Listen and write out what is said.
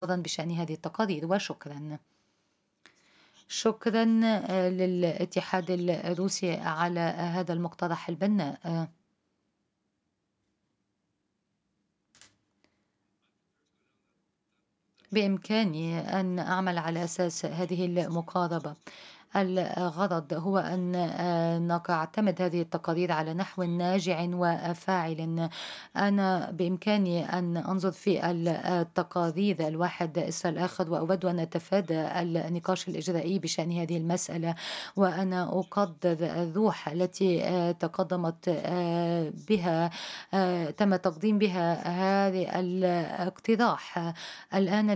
بشأن هذه التقارير وشكرا. شكرا للاتحاد الروسي على هذا المقترح البناء. بإمكاني أن أعمل على أساس هذه المقاربة. الغرض هو أن نعتمد هذه التقارير على نحو ناجع وفاعل. أنا بإمكاني أن أنظر في التقارير الواحد إسر الآخر، وأود أن أتفادى النقاش الإجرائي بشأن هذه المسألة، وأنا أقدر الروح التي تقدمت بها تم تقديم بها هذا الاقتراح. الآن